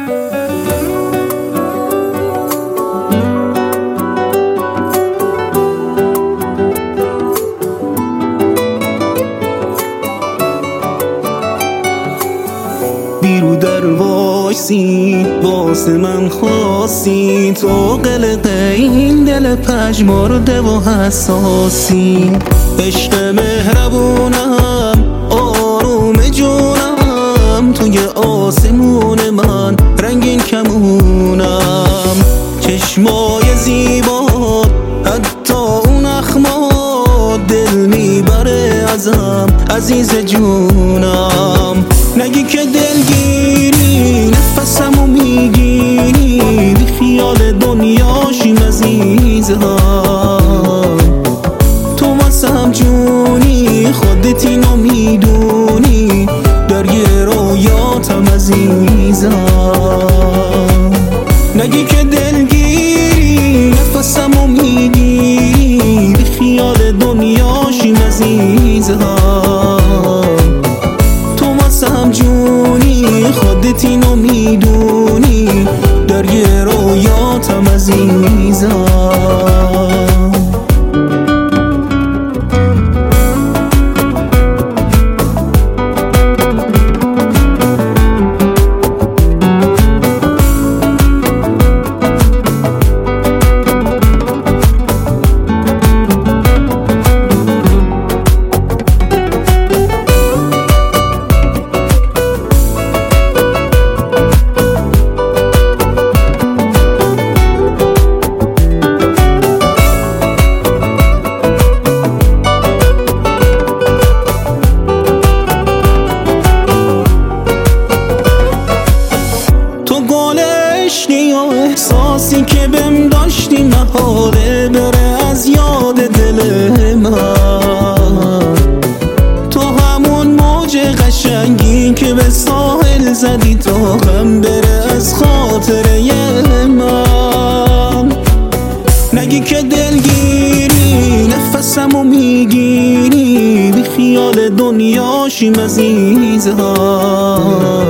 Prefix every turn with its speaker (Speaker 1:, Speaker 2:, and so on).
Speaker 1: بیرو در وایسی واسه من خواستی، تو قلق این دل پژمرده و حساسی. عشق مهربونم آروم جونم، توی آسمون من رنگین کمونم. چشمای زیبا حتی اون اخمات دل میبره ازم عزیز جونم. نگی که دلگیری نفسمو میگیری، بی خیال دنیاشیم عزیزم. تو واسم جونی خودت اینو میدونی، در یه رویاتم عزیزم. نگی که دلگیری نفسمو میگیری، بی خیال دنیاشیم عزیزم. جونی خودت اینو میدونی، در یه رویاتم عزیزم. احساسی که بهم داشتی محاله بره از یاد دل من. تو همون موج قشنگی که به ساحل زدی تا هم بره از خاطره من. نگی که دلگیری نفسمو میگیری، بی خیال دنیاشیم عزیزم.